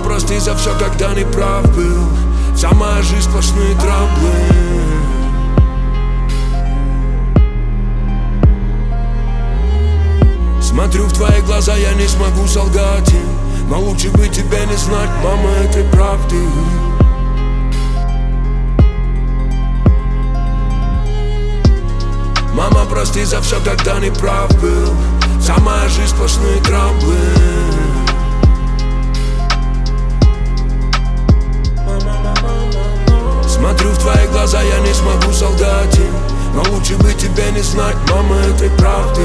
прости за все, когда не прав был. Вся моя жизнь сплошные траблы. Смотрю в твои глаза, я не смогу солгать им. Но лучше бы тебе не знать, мама, этой правды. Мама, прости за все, когда не прав был. Вся моя жизнь сплошные траблы. Смотрю в твои глаза, я не смогу солгать им. Но лучше бы тебе не знать, мама, этой правды.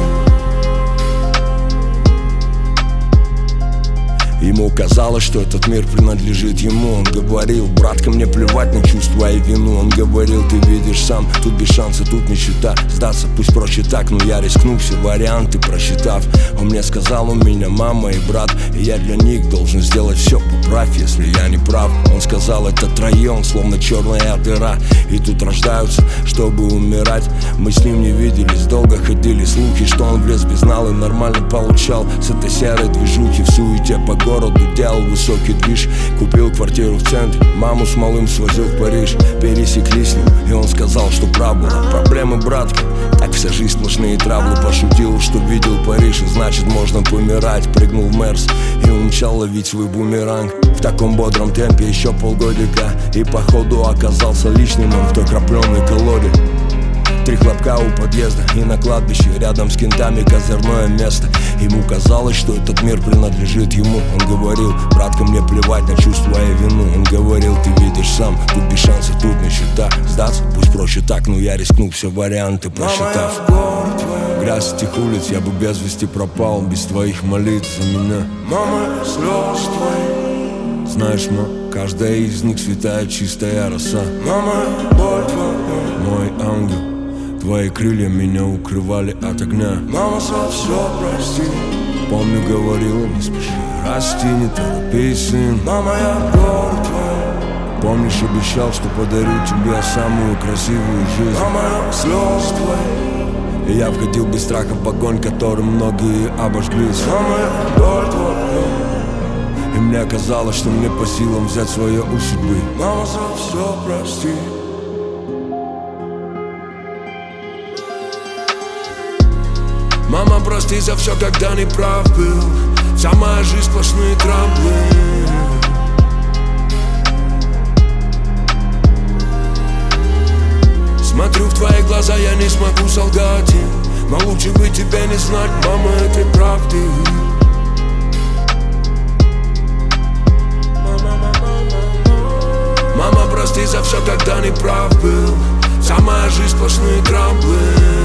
Ему казалось, что этот мир принадлежит ему. Он говорил: братка, мне плевать на чувства и вину. Он говорил: ты видишь сам, тут без шанса, тут нищета. Сдаться пусть проще так, но я рискну, все варианты просчитав. Он мне сказал: у меня мама и брат, и я для них должен сделать все, поправь, если я не прав. Он сказал: этот район словно черная дыра, и тут рождаются, чтобы умирать. Мы с ним не виделись, долго ходили слухи, что он в лес без нал и нормально получал с этой серой движухи. В суете по городу делал высокий движ. Купил квартиру в центре, маму с малым свозил в Париж. Пересеклись с ним, и он сказал, что прав был. Проблемы, братка, так вся жизнь сплошные траблы. Пошутил, что видел Париж, и значит можно помирать. Прыгнул в Мерс и умчал ловить свой бумеранг. В таком бодром темпе еще полгодика, и походу оказался лишним он в той крапленой колоде. 3 хлопка у подъезда и на кладбище рядом с кентами козырное место. Ему казалось, что этот мир принадлежит ему. Он говорил: братка, мне плевать на чувства и вину. Он говорил: ты видишь сам, тут без шанса, тут нищета. Сдаться пусть проще так, но я рискну, все варианты просчитав. Грязь этих улиц, я бы без вести пропал без твоих молитв за меня. Мама, слез твои. Знаешь, ма, каждая из них святая чистая роса. Мама, боль твоя. Мой ангел, твои крылья меня укрывали от огня. Мама, за все прости. Помню, говорила: не спеши расти, не торопись, сын. Мама, я боль твоя. Помнишь, обещал, что подарю тебе самую красивую жизнь. Мама, я слез твои. И я входил без страха в огонь, которым многие обожглись. Мама, я боль твоя. И мне казалось, что мне по силам взять свое у судьбы. Мама, за все прости. Мама, прости за все, когда не прав был. Вся моя жизнь сплошные траблы. Смотрю в твои глаза, я не смогу солгать им. Но лучше бы тебе не знать, мама, этой правды. Мама, прости за все, когда не прав был. Вся моя жизнь сплошные траблы.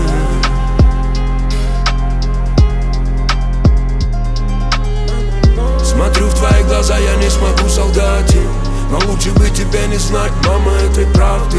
Смотрю в твои глаза, я не смогу солгать им. Но лучше бы тебе не знать, мама, этой правды.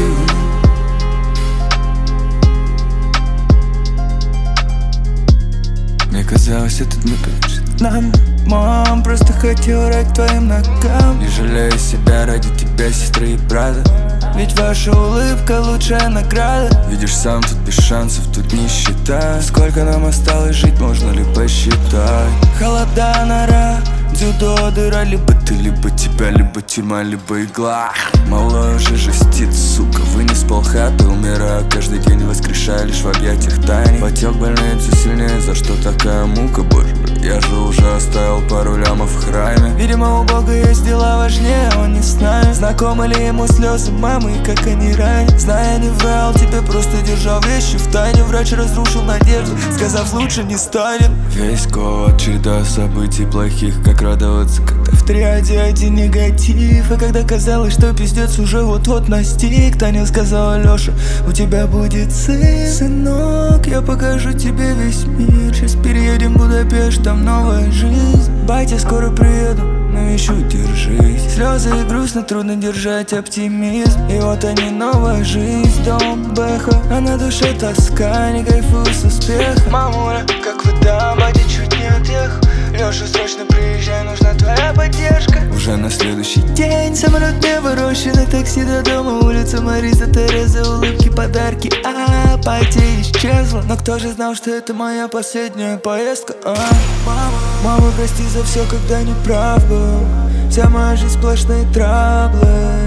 Мне казалось, этот мир принадлежит нам. Мам, просто хотел рать твоим ногам. Не жалею себя ради тебя, сестры и брата. Ведь ваша улыбка лучшая награда. Видишь сам, тут без шансов, тут нищета. Сколько нам осталось жить, можно ли посчитать? Холода, нора, дзюдо, дыра. Либо ты, либо тебя, либо тюрьма, либо игла. Малой уже жестит, сука, вынес полхаты. Умираю каждый день, воскрешая лишь в объятиях тайны. Потек больницы сильнее, за что такая мука, боже? Я же уже оставил пару лямов в храме. Видимо, у Бога есть дела важнее, он не с нами. Знакомы ли ему слезы мамы и как они ранят? Зная, не врал тебе, просто держал вещи в тайне. Врач разрушил надежду, сказав, лучше не станет. Весь год череда событий плохих, как радоваться, когда в триаде один негатив. И когда казалось, что пиздец уже вот-вот настиг, Таня сказала: Леша, у тебя будет сын. Сынок, я покажу тебе весь мир. Сейчас переедем в Будапешт, там новая жизнь. Батя, скоро приеду, навещу, держись. Слезы и грустно, трудно держать оптимизм. И вот они, новая жизнь, дом, бэха. А на душе тоска, не кайфую с успеха. Мамуля, как вода, батя чуть не отъехал. Леша, срочно приезжай, нужна твоя поддержка. Уже на следующий день самолет небо, рощи на такси до дома. Улица Мариса, Тереза, улыбки, подарки. Батя исчезла, но кто же знал, что это моя последняя поездка? Мама, прости за все, когда не прав был. Вся моя жизнь сплошные траблы.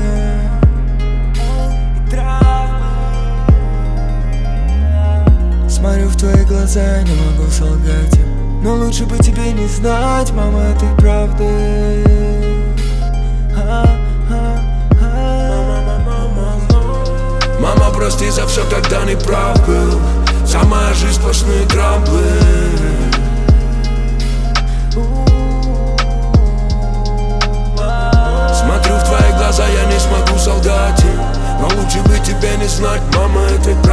Смотрю в твои глаза, не могу солгать им, но лучше бы тебе не знать, мама, этой правды. Мама, прости за все, когда не прав был. Вся моя жизнь сплошные траблы. Смотрю в твои глаза, я не смогу солгать им, но лучше бы тебе не знать, мама, этой